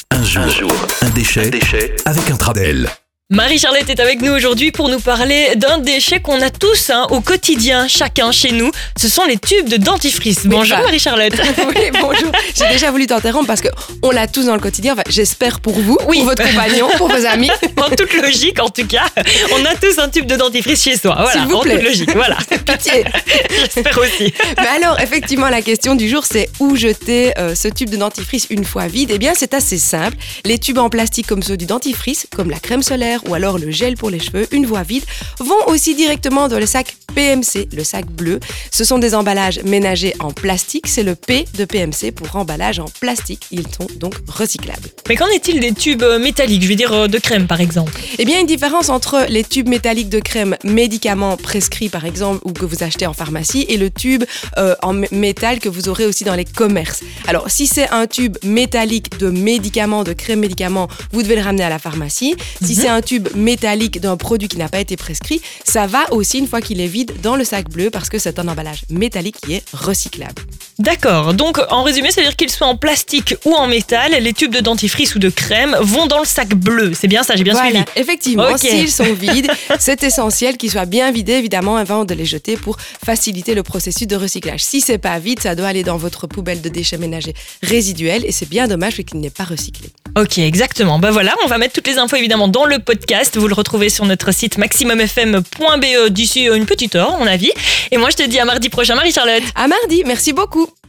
Un jour, un déchet avec Intradel. Marie-Charlotte est avec nous aujourd'hui pour nous parler d'un déchet qu'on a tous au quotidien, chacun chez nous. Ce sont les tubes de dentifrice. Bonjour Marie-Charlotte. Oui, bonjour. J'ai déjà voulu t'interrompre parce qu'on l'a tous dans le quotidien. Enfin, j'espère pour vous, pour votre compagnon, pour vos amis. En toute logique, en tout cas, on a tous un tube de dentifrice chez soi. Voilà, S'il vous en plaît. toute logique. Voilà. Pitié. J'espère aussi. Mais alors, effectivement, la question du jour, c'est où jeter ce tube de dentifrice une fois vide. Eh bien, c'est assez simple. Les tubes en plastique comme ceux du dentifrice, comme la crème solaire ou alors le gel pour les cheveux, une fois vide, vont aussi directement dans le sac PMC, le sac bleu. Ce sont des emballages ménagers en plastique. C'est le P de PMC pour emballage en plastique. Ils sont donc recyclables. Mais qu'en est-il des tubes métalliques, je veux dire de crème par exemple? Eh bien, une différence entre les tubes métalliques de crème médicaments prescrits par exemple ou que vous achetez en pharmacie et le tube en métal que vous aurez aussi dans les commerces. Alors, si c'est un tube métallique de médicaments, de crème médicaments, vous devez le ramener à la pharmacie. Si c'est un tube métallique d'un produit qui n'a pas été prescrit, ça va aussi une fois qu'il est vide dans le sac bleu parce que c'est un emballage métallique qui est recyclable. D'accord, donc en résumé, ça veut dire qu'ils soient en plastique ou en métal, les tubes de dentifrice ou de crème vont dans le sac bleu. C'est bien ça, j'ai bien suivi. Effectivement, Ok. s'ils sont vides, c'est essentiel qu'ils soient bien vidés évidemment avant de les jeter pour faciliter le processus de recyclage. Si c'est pas vide, ça doit aller dans votre poubelle de déchets ménagers résiduels et c'est bien dommage qu'il n'est pas recyclé. Ok, exactement. Ben voilà, on va mettre toutes les infos évidemment dans le podcast. Vous le retrouvez sur notre site maximumfm.be d'ici une petite heure, à mon avis. Et moi, je te dis à mardi prochain, Marie-Charlotte. À mardi, merci beaucoup.